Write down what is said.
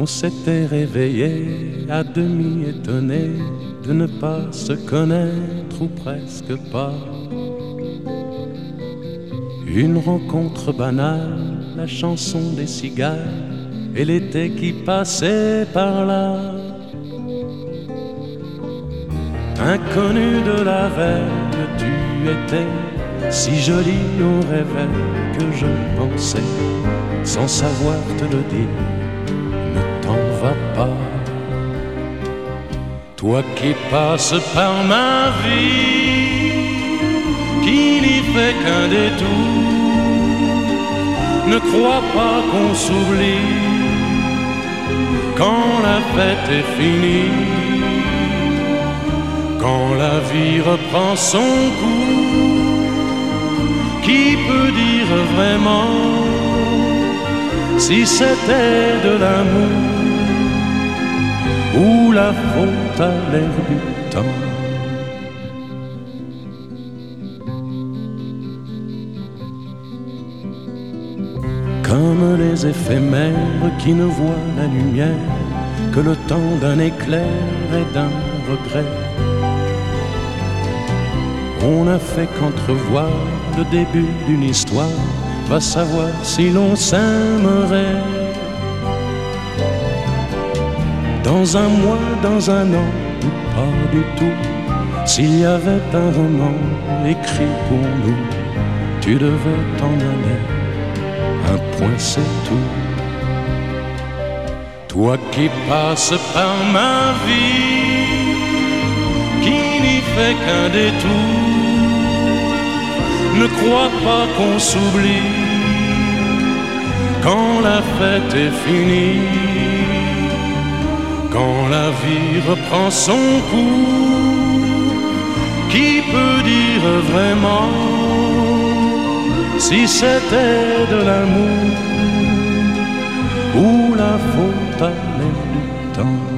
s'était réveillé à demi étonné de ne pas se connaître ou presque pas. Une rencontre banale, la chanson des cigales et l'été qui passait par là. Inconnu de la veille, tu étais si jolie au réveil que je pensais, sans savoir te le dire, ne t'en va pas. Toi qui passes par ma vie, qui n'y fait qu'un détour, ne crois pas qu'on s'oublie quand la fête est finie, quand la vie reprend son cours. Qui peut dire vraiment si c'était de l'amour ou la faute à l'air du temps? Comme les éphémères qui ne voient la lumière que le temps d'un éclair et d'un regret. On n'a fait qu'entrevoir le début d'une histoire, va savoir si l'on s'aimerait. Dans un mois, dans un an, ou pas du tout, s'il y avait un roman écrit pour nous, tu devais t'en aller, un point c'est tout. Toi qui passes par ma vie, qui n'y fait qu'un détour, ne crois pas qu'on s'oublie quand la fête est finie, quand la vie reprend son cours. Qui peut dire vraiment si c'était de l'amour ou la faute à l'air du temps?